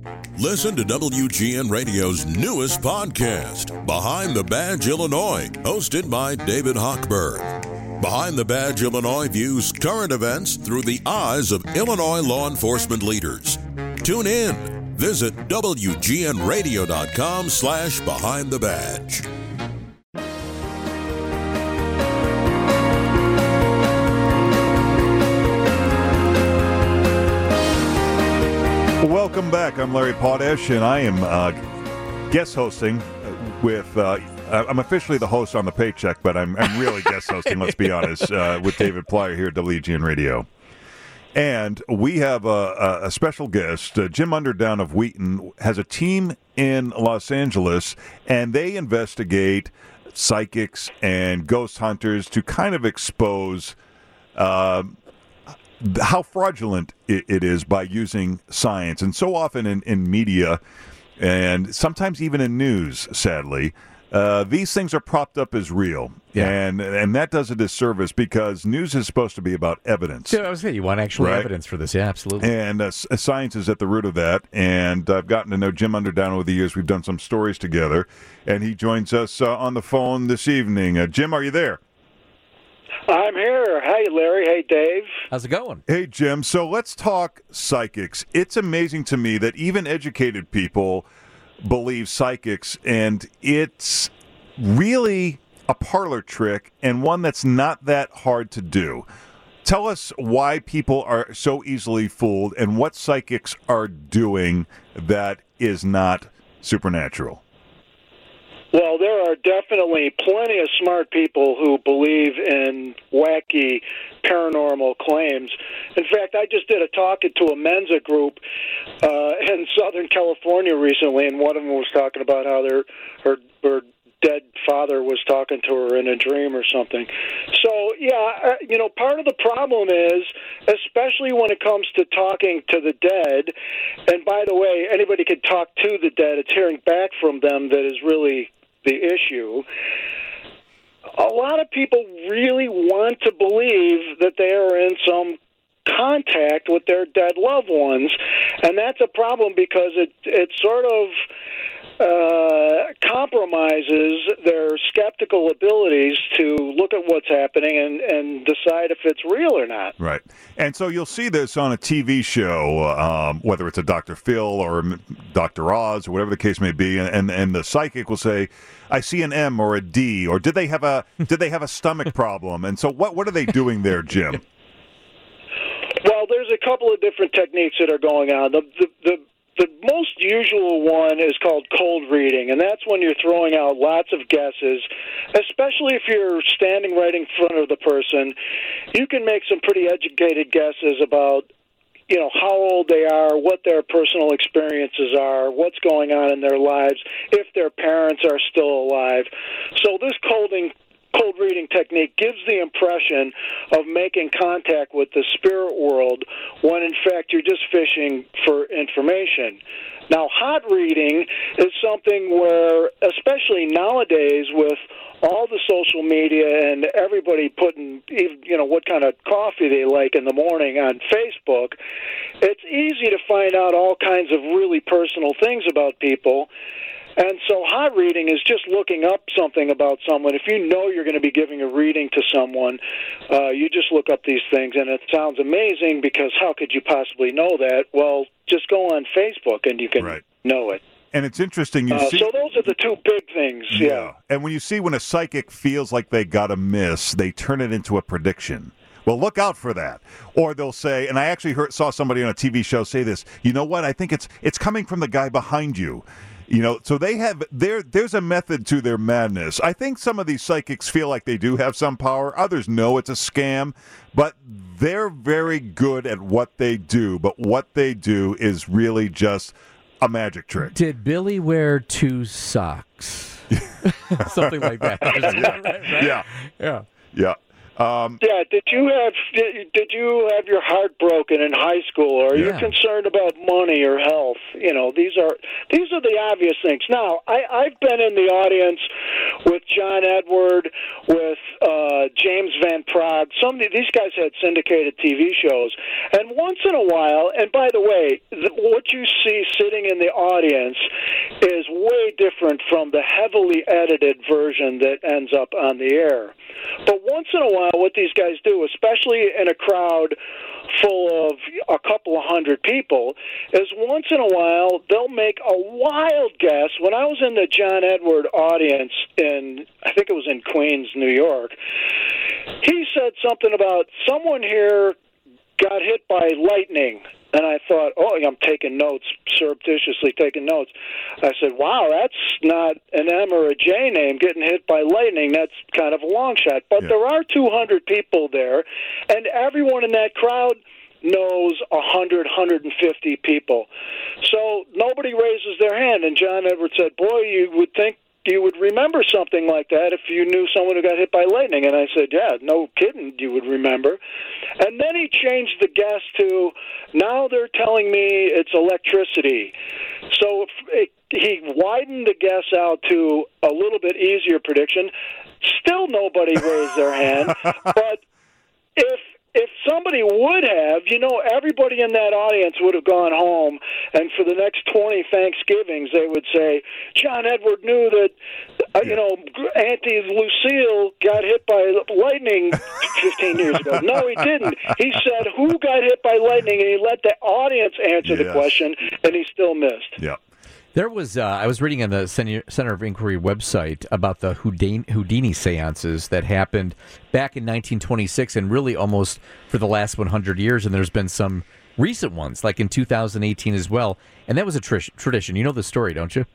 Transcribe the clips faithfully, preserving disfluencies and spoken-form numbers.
Listen to W G N Radio's newest podcast, Behind the Badge Illinois, hosted by David Hochberg. Behind the Badge Illinois views current events through the eyes of Illinois law enforcement leaders. Tune in. Visit W G N radio dot com slash Behind the Badge. Welcome back. I'm Larry Potash, and I am uh, guest hosting with, uh, I'm officially the host on the paycheck, but I'm, I'm really guest hosting, let's be honest, uh, with David Plyer here at W G N Radio. And we have a, a special guest. Uh, Jim Underdown of Wheaton has a team in Los Angeles, and they investigate psychics and ghost hunters to kind of expose uh, how fraudulent it, it is by using science. And so often in, in media, and sometimes even in news, sadly, uh, these things are propped up as real. Yeah. And and that does a disservice because news is supposed to be about evidence. Yeah, I was saying, you want actual right? evidence for this. Yeah, absolutely. And uh, science is at the root of that. And I've gotten to know Jim Underdown over the years. We've done some stories together. And he joins us uh, on the phone this evening. Uh, Jim, are you there? I'm here. Hey, Larry. Hey, Dave. How's it going? Hey, Jim. So let's talk psychics. It's amazing to me that even educated people believe psychics, and it's really a parlor trick and one that's not that hard to do. Tell us why people are so easily fooled and what psychics are doing that is not supernatural. Well, there are definitely plenty of smart people who believe in wacky paranormal claims. In fact, I just did a talk to a Mensa group uh, in Southern California recently, and one of them was talking about how their her, her dead father was talking to her in a dream or something. So, yeah, you know, part of the problem is, especially when it comes to talking to the dead, and by the way, anybody can talk to the dead, it's hearing back from them that is really the issue. A lot of people really want to believe that they are in some contact with their dead loved ones, and that's a problem because it it sort of uh, compromises their skeptical abilities to look at what's happening and, and decide if it's real or not. Right. And so you'll see this on a T V show, um, whether it's a Doctor Phil or Doctor Oz or whatever the case may be, and, and and the psychic will say, "I see an M or a D," or "Did they have a did they have a stomach problem?" And so what what are they doing there, Jim? Well, there's a couple of different techniques that are going on. The the, the The most usual one is called cold reading, and that's when you're throwing out lots of guesses, especially if you're standing right in front of the person. You can make some pretty educated guesses about, you know, how old they are, what their personal experiences are, what's going on in their lives, if their parents are still alive. So this colding cold reading technique gives the impression of making contact with the spirit world when in fact you're just fishing for information. Now, hot reading is something where, especially nowadays with all the social media and everybody putting, you know, what kind of coffee they like in the morning on Facebook, it's easy to find out all kinds of really personal things about people. And so hot reading is just looking up something about someone. If you know you're going to be giving a reading to someone, uh, you just look up these things, and it sounds amazing because how could you possibly know that? Well, just go on Facebook and you can right. know it. And it's interesting. You uh, see, so those are the two big things, yeah. yeah. And when you see when a psychic feels like they got a miss, they turn it into a prediction. Well, look out for that. Or they'll say, and I actually heard, saw somebody on a T V show say this, you know what, I think it's it's coming from the guy behind you. You know, so they have there. There's a method to their madness. I think some of these psychics feel like they do have some power. Others know it's a scam, but they're very good at what they do. But what they do is really just a magic trick. Did Billy wear two socks? Something like that. yeah. Right? yeah, yeah, yeah. Um, yeah, did you have did, did you have your heart broken in high school, or are yeah. you concerned about money or health? you know, these are these are the obvious things. Now, I, I've been in the audience with John Edward, with uh, James Van Praagh. Some of these guys had syndicated T V shows, and once in a while, and by the way, the, what you see sitting in the audience is way different from the heavily edited version that ends up on the air. But once in a while, what these guys do, especially in a crowd full of a couple of hundred people, is once in a while they'll make a wild guess. When I was in the John Edward audience in, I think it was in Queens, New York, he said something about someone here got hit by lightning. And I thought, oh, I'm taking notes, surreptitiously taking notes. I said, wow, that's not an M or a J name getting hit by lightning. That's kind of a long shot. But yeah. there are two hundred people there, and everyone in that crowd knows one hundred, one hundred fifty people. So nobody raises their hand. And John Edwards said, boy, you would think you would remember something like that if you knew someone who got hit by lightning. And I said, yeah, no kidding, you would remember. And then he changed the guess to, now they're telling me it's electricity. So it, he widened the guess out to a little bit easier prediction. Still nobody raised their hand. But if If somebody would have, you know, everybody in that audience would have gone home, and for the next twenty Thanksgivings, they would say, John Edward knew that, uh, you know, Auntie Lucille got hit by lightning fifteen years ago. No, he didn't. He said, who got hit by lightning, and he let the audience answer yes. the question, and he still missed. Yeah. There was, uh, I was reading on the Center of Inquiry website about the Houdini, Houdini seances that happened back in nineteen twenty-six and really almost for the last one hundred years. And there's been some recent ones, like in two thousand eighteen as well. And that was a tr- tradition. You know the story, don't you?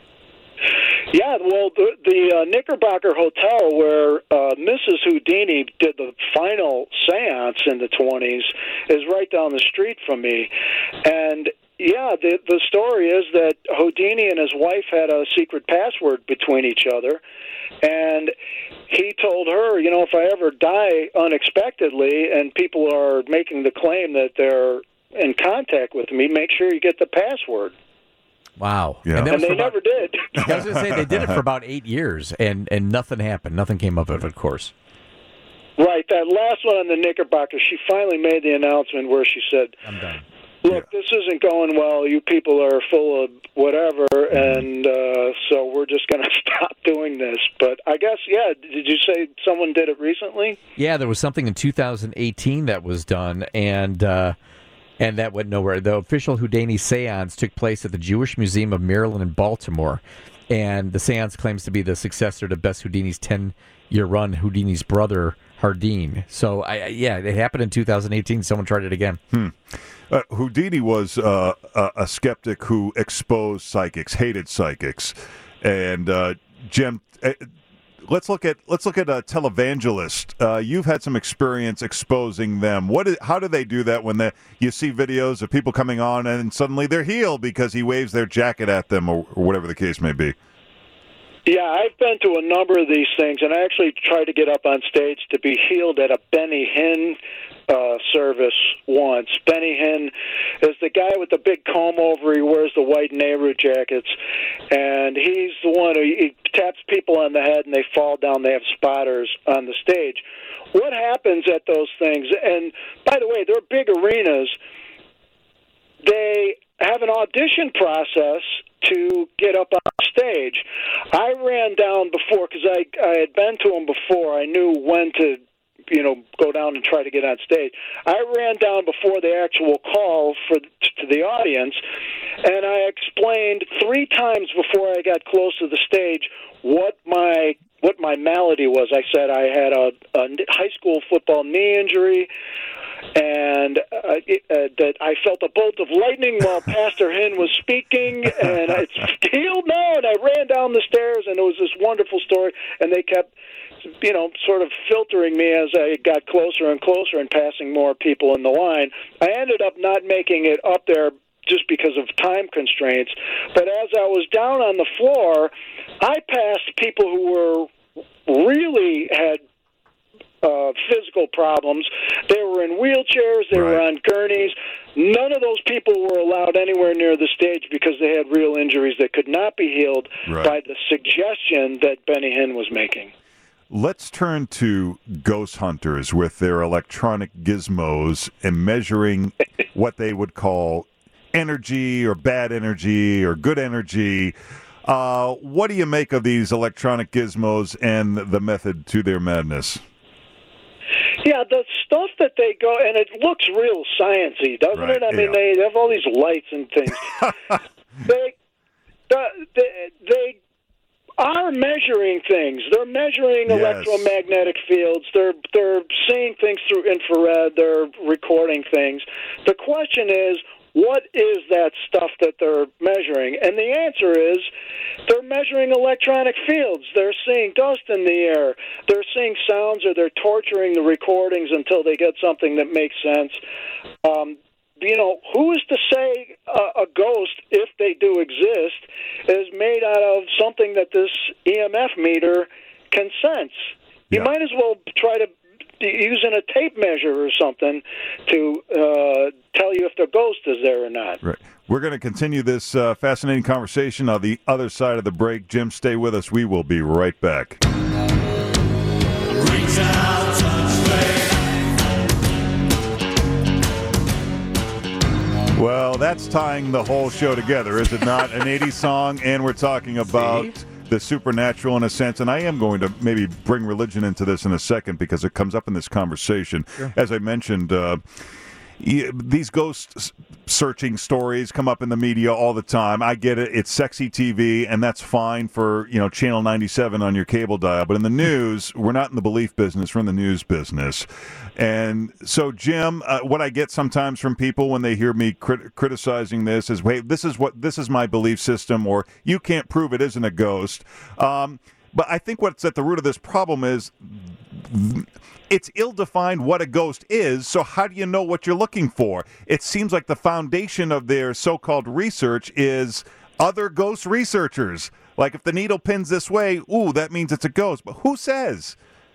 Yeah, well, the, the uh, Knickerbocker Hotel where uh, Missus Houdini did the final seance in the twenties is right down the street from me. And yeah, the the story is that Houdini and his wife had a secret password between each other, and he told her, you know, if I ever die unexpectedly and people are making the claim that they're in contact with me, make sure you get the password. Wow. Yeah. And, and they about, never did. I was going to say, they did it for about eight years, and, and nothing happened. Nothing came of it, of course. Right. That last one on the Knickerbocker, she finally made the announcement where she said, I'm done. Look, yeah. this isn't going well. You people are full of whatever, and uh, so we're just going to stop doing this. But I guess, yeah, did you say someone did it recently? Yeah, there was something in two thousand eighteen that was done, and uh, and that went nowhere. The official Houdini seance took place at the Jewish Museum of Maryland in Baltimore, and the seance claims to be the successor to Bess Houdini's ten-year run, Houdini's brother, Hardin. So, I, yeah, it happened in two thousand eighteen. Someone tried it again. Hmm. Uh, Houdini was uh, a, a skeptic who exposed psychics, hated psychics, and uh, Jim. Uh, let's look at let's look at a televangelist. Uh, you've had some experience exposing them. What? Is, how do they do that when they, you see videos of people coming on and suddenly they're healed because he waves their jacket at them, or, or whatever the case may be? Yeah, I've been to a number of these things, and I actually tried to get up on stage to be healed at a Benny Hinn uh, service once. Benny Hinn is the guy with the big comb over. He wears the white Nehru jackets, and he's the one who he taps people on the head, and they fall down. They have spotters on the stage. What happens at those things, and by the way, they're big arenas, they have an audition process to get up on stage. I ran down before because I, I had been to them before. I knew when to, you know, go down and try to get on stage. I ran down before the actual call for to the audience, and I explained three times before I got close to the stage what my what my malady was. I said I had a, a high school football knee injury, and uh, it, uh, that I felt a bolt of lightning while Pastor Hinn was speaking, and it's healed now, and I ran down the stairs, and it was this wonderful story, and they kept, you know, sort of filtering me as I got closer and closer and passing more people in the line. I ended up not making it up there just because of time constraints, but as I was down on the floor, I passed people who were really had uh, physical problems. They were in wheelchairs. They Right. were on gurneys. None of those people were allowed anywhere near the stage because they had real injuries that could not be healed Right. by the suggestion that Benny Hinn was making. Let's turn to ghost hunters with their electronic gizmos and measuring what they would call energy or bad energy or good energy. Uh, what do you make of these electronic gizmos and the method to their madness? Yeah, the stuff that they go, and it looks real sciencey, doesn't Right, it? I mean, yeah. they have all these lights and things. they, the, they, they are measuring things. They're measuring Yes. electromagnetic fields. They're they're seeing things through infrared. They're recording things. The question is, what is that stuff that they're measuring? And the answer is they're measuring electronic fields. They're seeing dust in the air. They're seeing sounds, or they're torturing the recordings until they get something that makes sense. Um, you know, who is to say a, a ghost, if they do exist, is made out of something that this E M F meter can sense? You Yeah. might as well try to using a tape measure or something to uh, tell you if the ghost is there or not. Right. We're going to continue this uh, fascinating conversation on the other side of the break. Jim, stay with us. We will be right back. Reach out, touch faith. Well, that's tying the whole show together, is it not? An eighties song, and we're talking about the supernatural in a sense, and I am going to maybe bring religion into this in a second because it comes up in this conversation. Sure. As I mentioned, uh, these ghost searching stories come up in the media all the time. I get it. It's sexy T V, and that's fine for, you know, Channel ninety-seven on your cable dial. But in the news, we're not in the belief business. We're in the news business. And so, Jim, uh, what I get sometimes from people when they hear me crit- criticizing this is, wait, this is what this is my belief system, or you can't prove it isn't a ghost. Um, but I think what's at the root of this problem is it's ill-defined what a ghost is, so how do you know what you're looking for? It seems like the foundation of their so-called research is other ghost researchers. Like if the needle pins this way, ooh, that means it's a ghost. But who says?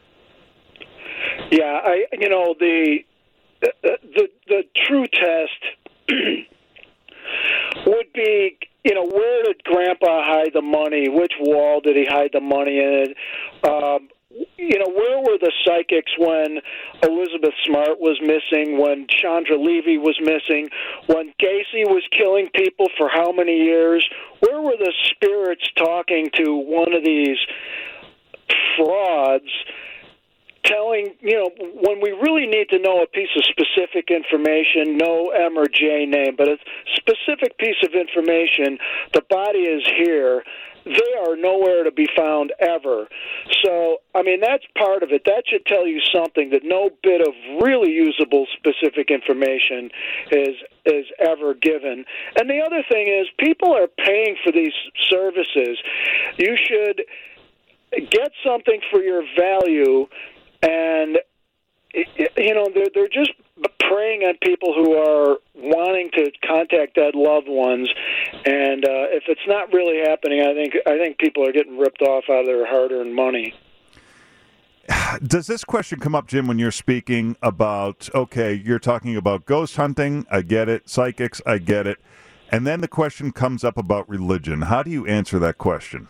Yeah, I you know the the the, the true test would be, you know, where did Grandpa hide the money? Which wall did he hide the money in? Um, you know, where were the psychics when Elizabeth Smart was missing, when Chandra Levy was missing, when Gacy was killing people for how many years? Where were the spirits talking to one of these frauds, telling, you know, when we really need to know a piece of specific information, no M or J name, but a specific piece of information, the body is here, they are nowhere to be found ever. So, I mean, that's part of it. That should tell you something, that no bit of really usable specific information is is ever given. And the other thing is, people are paying for these services. You should get something for your value, and you know, they're, they're just preying on people who are wanting to contact dead loved ones, and uh, if it's not really happening, I think I think people are getting ripped off out of their hard-earned money. Does this question come up, Jim, when you're speaking about, okay, you're talking about ghost hunting, I get it, psychics, I get it, and then the question comes up about religion. How do you answer that question?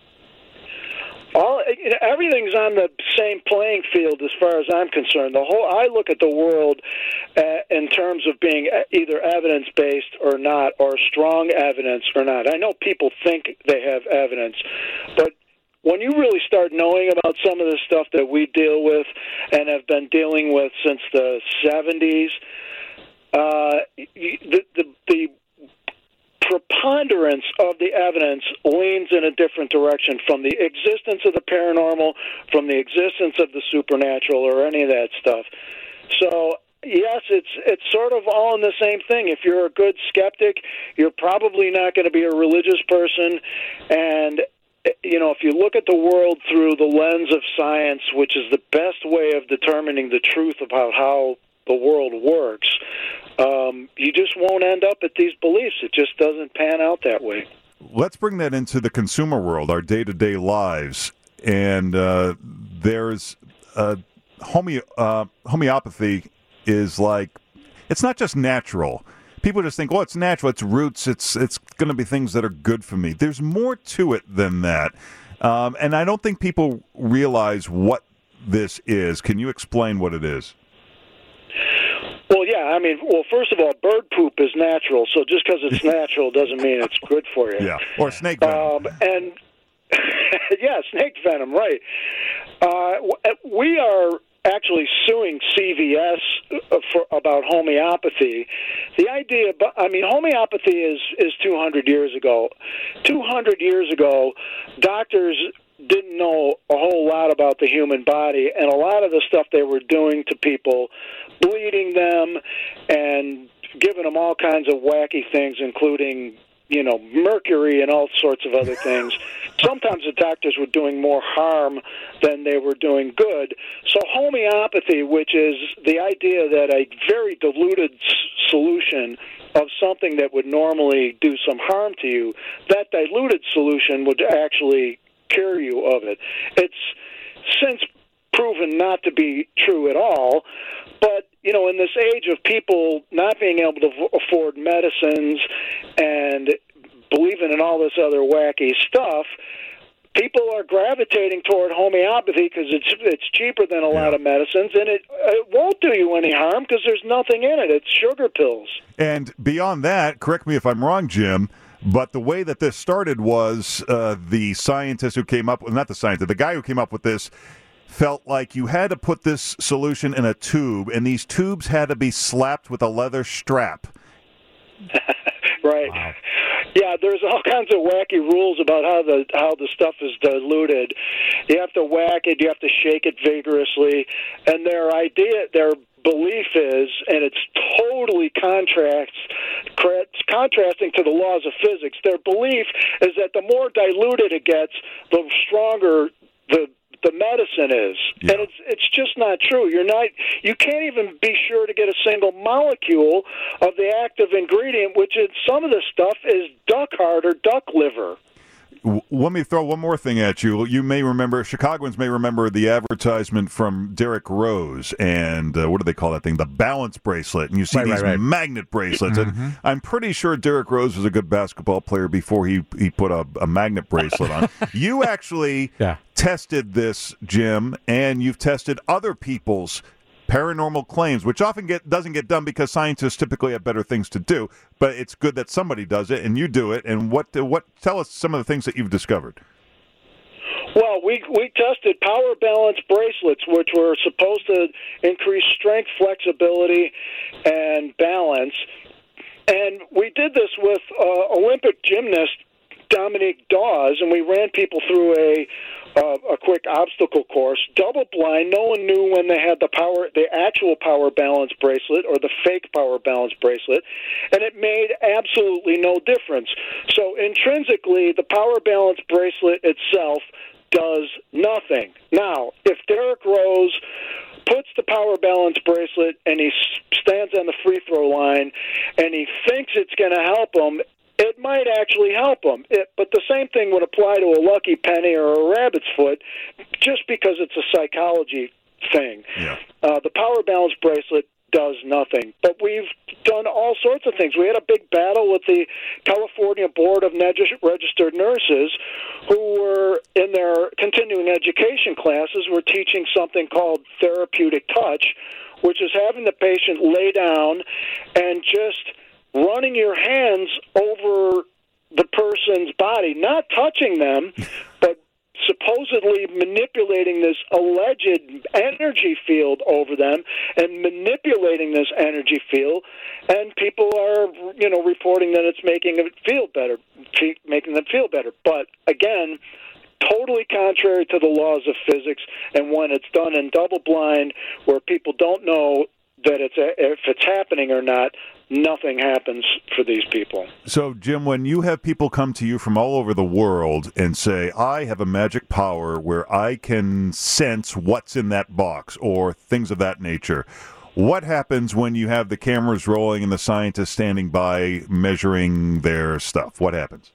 All you know, everything's on the same playing field as far as I'm concerned. The whole I look at the world uh, in terms of being either evidence-based or not, or strong evidence or not. I know people think they have evidence, but when you really start knowing about some of the stuff that we deal with and have been dealing with since the seventies, uh, the, the the preponderance of the evidence leans in a different direction from the existence of the paranormal, from the existence of the supernatural, or any of that stuff. So, yes, it's it's sort of all in the same thing. If you're a good skeptic, you're probably not going to be a religious person. And, you know, if you look at the world through the lens of science, which is the best way of determining the truth about how the world works, um, you just won't end up at these beliefs. It just doesn't pan out that way. Let's bring that into the consumer world, our day-to-day lives. And uh, there's a, home- uh, homeopathy is like, it's not just natural. People just think, oh, it's natural, it's roots, it's it's going to be things that are good for me. There's more to it than that. Um, and I don't think people realize what this is. Can you explain what it is? Well, yeah, I mean, well, first of all, bird poop is natural, so just because it's natural doesn't mean it's good for you. Yeah, or snake venom. Um, and, yeah, snake venom, right. Uh, we are actually suing C V S for, about homeopathy. The idea, I mean, homeopathy is, is two hundred years ago. two hundred years ago, doctors didn't know a whole lot about the human body, and a lot of the stuff they were doing to people, bleeding them and giving them all kinds of wacky things, including, you know, mercury and all sorts of other things. Sometimes the doctors were doing more harm than they were doing good. So homeopathy, which is the idea that a very diluted s- solution of something that would normally do some harm to you, that diluted solution would actually cure you of it. It's since proven not to be true at all, but, you know, in this age of people not being able to v- afford medicines and believing in all this other wacky stuff, people are gravitating toward homeopathy because it's it's cheaper than a yeah. lot of medicines, and it, it won't do you any harm because there's nothing in it. It's sugar pills. And beyond that, correct me if I'm wrong, Jim, but the way that this started was uh, the scientist who came up with, not the scientist, the guy who came up with this felt like you had to put this solution in a tube, and these tubes had to be slapped with a leather strap. Right. Wow. Yeah, there's all kinds of wacky rules about how the how the stuff is diluted. You have to whack it, you have to shake it vigorously, and their idea, their belief is, and it's totally contrasts, contrasting to the laws of physics. Their belief is that the more diluted it gets, the stronger the the medicine is. Yeah. And it's it's just not true. You're not you can't even be sure to get a single molecule of the active ingredient, which is some of the stuff is duck heart or duck liver. Let me throw one more thing at you. You may remember, Chicagoans may remember the advertisement from Derrick Rose, and uh, what do they call that thing? The balance bracelet. And you see right, these right, right. magnet bracelets. Mm-hmm. And I'm pretty sure Derrick Rose was a good basketball player before he, he put a, a magnet bracelet on. You actually yeah. tested this, Jim, and you've tested other people's paranormal claims, which often get doesn't get done because scientists typically have better things to do. But it's good that somebody does it, and you do it. And what what tell us some of the things that you've discovered. Well, we we tested power balance bracelets, which were supposed to increase strength, flexibility, and balance. And we did this with uh, Olympic gymnast Dominique Dawes, and we ran people through a uh, a quick obstacle course, double blind. No one knew when they had the power, the actual power balance bracelet or the fake power balance bracelet, and it made absolutely no difference. So intrinsically, the power balance bracelet itself does nothing. Now, if Derrick Rose puts the power balance bracelet and he stands on the free throw line and he thinks it's going to help him, it might actually help them. It, but the same thing would apply to a lucky penny or a rabbit's foot just because it's a psychology thing. Yeah. Uh, the power balance bracelet does nothing. But we've done all sorts of things. We had a big battle with the California Board of Registered Nurses who were, in their continuing education classes, were teaching something called therapeutic touch, which is having the patient lay down and just running your hands over the person's body, not touching them, but supposedly manipulating this alleged energy field over them and manipulating this energy field, and people are, you know, reporting that it's making it feel better, making them feel better. But again, totally contrary to the laws of physics, and when it's done in double blind, where people don't know that it's a, if it's happening or not, nothing happens for these people. So, Jim, when you have people come to you from all over the world and say, I have a magic power where I can sense what's in that box or things of that nature, what happens when you have the cameras rolling and the scientists standing by measuring their stuff? What happens?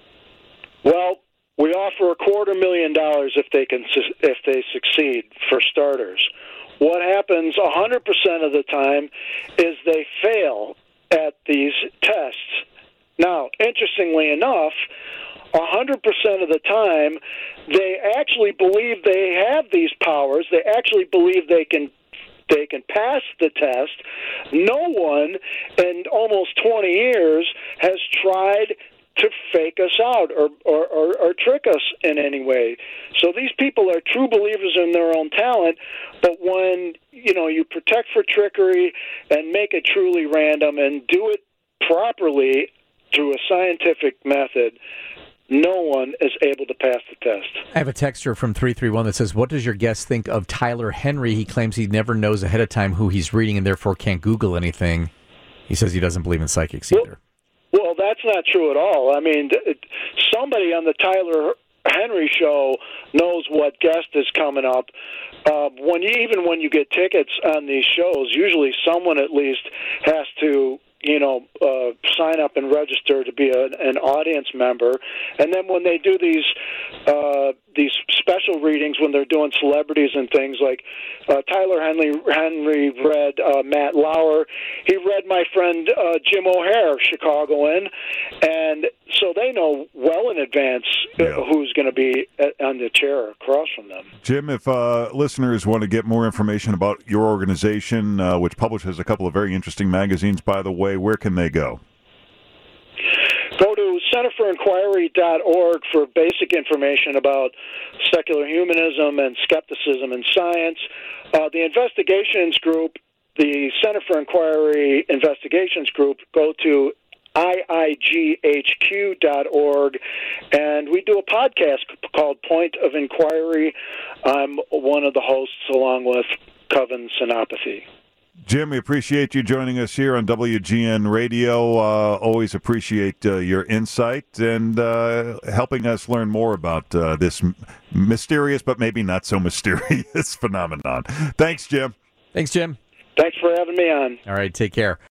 Well, we offer a quarter million dollars if they can if they succeed, for starters. what happens one hundred percent of the time is they fail at these tests. Now, interestingly enough, one hundred percent of the time, they actually believe they have these powers. They actually believe they can they can pass the test. No one in almost twenty years has tried to fake us out or, or, or, or trick us in any way. So these people are true believers in their own talent, but when you know you protect for trickery and make it truly random and do it properly through a scientific method, no one is able to pass the test. I have a texter from three three one that says, what does your guest think of Tyler Henry? He claims he never knows ahead of time who he's reading and therefore can't Google anything. He says he doesn't believe in psychics either. Well, well that's not true at all. I mean, it, somebody on the Tyler Henry show knows what guest is coming up. Uh, when you, even when you get tickets on these shows, usually someone at least has to you know, uh, sign up and register to be a, an audience member. And then when they do these uh, these special readings, when they're doing celebrities and things, like uh, Tyler Henry, Henry read uh, Matt Lauer. He read my friend uh, Jim O'Hare, Chicagoan. And so they know well in advance yeah. who's going to be at, on the chair across from them. Jim, if uh, listeners want to get more information about your organization, uh, which publishes a couple of very interesting magazines, by the way, where can they go? Go to center for inquiry dot org for basic information about secular humanism and skepticism in science. Uh, the investigations group, the Center for Inquiry Investigations Group, go to I I G H Q dot org, and we do a podcast called Point of Inquiry. I'm one of the hosts along with Coven Synopathy. Jim, we appreciate you joining us here on W G N Radio. Uh, always appreciate uh, your insight and uh, helping us learn more about uh, this m- mysterious but maybe not so mysterious phenomenon. Thanks, Jim. Thanks, Jim. Thanks for having me on. All right, take care.